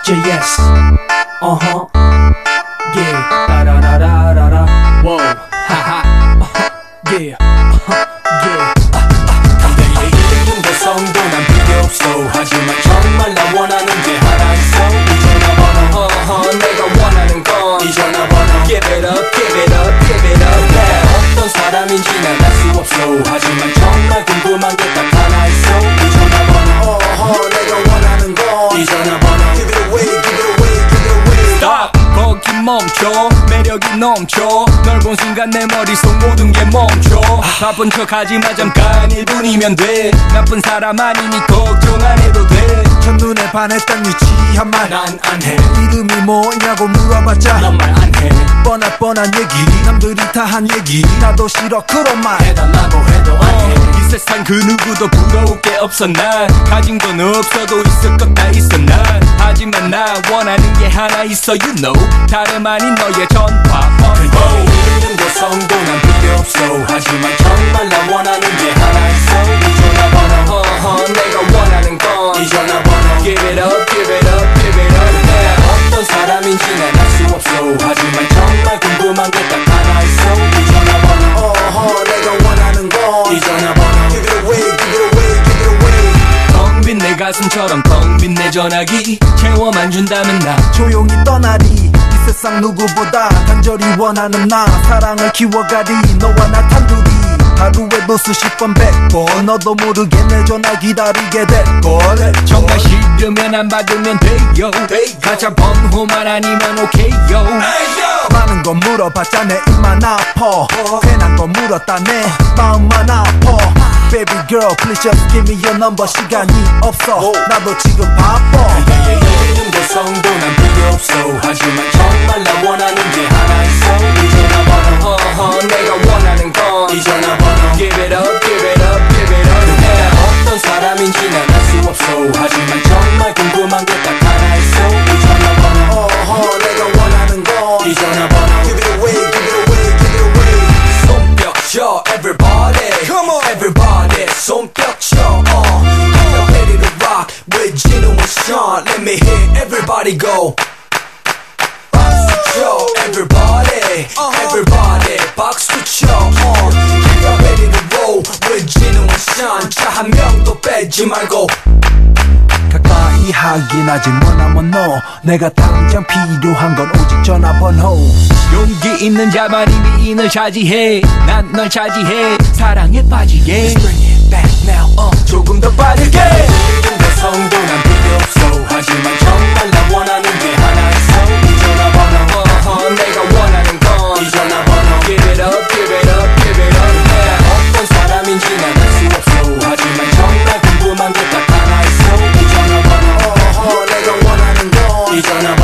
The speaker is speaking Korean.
JS yeah 라라라라라라 wow 하하 yeah yeah 내의 이름 개성도 난 필요 없어 하지만 정말 나 원하는 게 하나 있어 이 전화번호 내가 원하는 건 이 전화번호 Give it up give it up give it up yeah. 어떤 사람인지 난 알 수 없어 하지만 정말 궁금한 게 딱 하나 있어 이 전화번호 내가 원하는 건 이 전화번호 Give it away give it away give it away Stop 거기 멈춰 매력이 넘쳐 널 본 순간 내 머릿속 모든 게 멈춰 바쁜 척하지마 잠깐 1분이면 돼 나쁜 사람 아니니 걱정 안 해도 돼 첫눈에 반했던 유치한 말 난 안 해 이름이 뭐냐고 물어봤자 넌 말 안 해 뻔한 얘기 남들이 다 한 얘기 나도 싫어 그런 말 해달라고 해도 안 해 이 세상 그 누구도 부러울 게 없어 난 가진 건 없어도 있을 것 다 있어 난 하지만 나 원하는 게 하나 있어 you know 다름 아닌 너의 전화 그녀의 이름 개성도 난 필요 없어 하지만 정말 나 원하는 게 하나 있어 이 전화번호 내가 원하는 건 이 전화번호 Give it up give it up give it up yeah. 어떤 사람인지 난 알 수 없어 하지만 정말 궁금한 게 딱 하나 있어 이 전화번호 내가 원하는 건 이 전화번호 Give it away give it away give it away 텅 빈 내 가슴처럼 텅 빈 내 전화기 채워만 준다면 나 조용히 떠나리 이 세상 누구보다 간절히 원하는 나 사랑을 키워가리 너와 나 단둘이 하루에도 수십 번 100번 너도 모르게 내 전화 기다리게 될걸 정말 싫으면 안 받으면 돼요 가짜 번호만 아니면 오케이요 많은 건 물어봤자 내 입만 아파 괜한 건 물었다 내 마음만 아파 Baby girl please just give me your number 시간이 없어 나도 지금 바빠 그녀의 이름 개성도 난 필요 없어 하지만 정말 나 원하는 게 하나 있어 이 전화번호 내가 원하는 건 이 전화번호 Give it up give it up give it up yeah. 어떤 사람인지 난 알 수 없어 하지만 정말 궁금한 게 딱 하나 있어 이 전화번호 내가 원하는 건 이 전화번호 Give it away give it away give it away 손뼉 쳐 everybody come on everybody 손뼉 쳐 I'm not ready to rock with Gino and Sean let me hear everybody go 박수 쳐 everybody everybody 박수 쳐 I'm not ready to roll with Gino and Sean 자 한 명도 빼지 말고 가까이 하긴 하지 뭐나면 너 내가 당장 필요한 건 오직 전화번호 용기 있는 자만이 미인을 차지해 난 널 차지해 사랑에 빠지게 Bring it back now 조금 더 빠르게 이름 개성도 난 필요 없어 하지만 정말 나 원하는 게 하나 있어 이 전화번호 내가 원하는 건 이 전화번호 Give it up give it up give it up yeah. 어떤 사람인지 난 알 수 없어 하지만 정말 궁금한 게 딱 하나 있어 이 전화번호 내가 원하는 건 이 전화번호